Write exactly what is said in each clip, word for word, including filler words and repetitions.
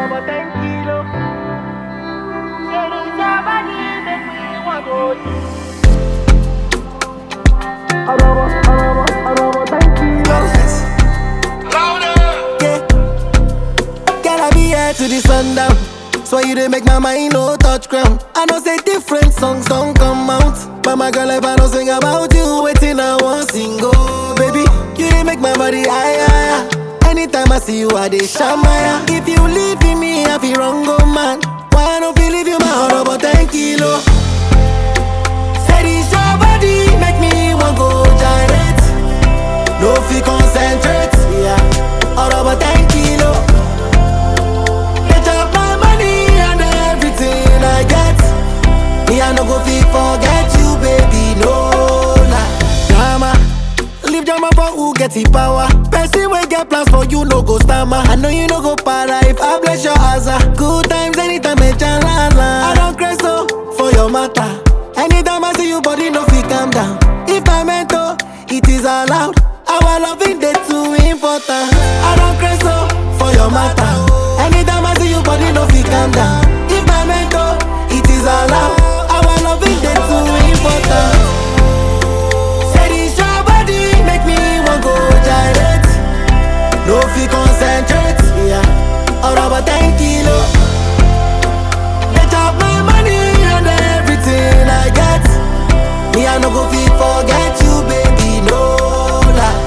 over ten kilo. Say this your body make me want to. Arobo, arobo, arobo ten kilos. Yeah, girl, I be here to the sundown. So you dey make my mind no touch ground. I know say different songs don't come out, but my girl, if I don't sing about you, waiting I want sing. Oh, baby, you dey make my body higher, higher. Anytime I see you, I dey shamaya. If you leave me, I feel wrong, oh man. Why I don't feel leave you my heart about ten kilo? Say this your body make me want go gyrate. No feel concentrate, yeah. All about ten kilo. They chop my money and everything I get. Me I no go fit forget you, baby, no lie. Drama, leave drama for who get the power. Person wey get plans for you no go stammer. I know you no go para if I bless your asa. Good times anytime me chalala. I don't crazy so for your matter. Anytime I see you, body no fit calm down. If I meant to, it is allowed. Our loving day too important. I don't crazy so for your matter. Anytime I see you, body no fit calm down. If I meant to, it is allowed. Our loving day too important. Say this your body make me want go gyrate. No fit concentrate, yeah. All about ten kilo. They chop my money and everything I get. Me I no go fit forget you, baby, no lie.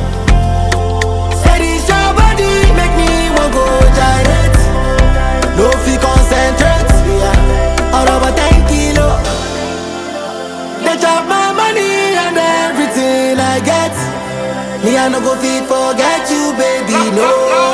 Say this your body make me want go gyrate. No fit concentrate, yeah. All about ten kilo. They chop my money and everything I get. Me I no go fit forget you, baby, no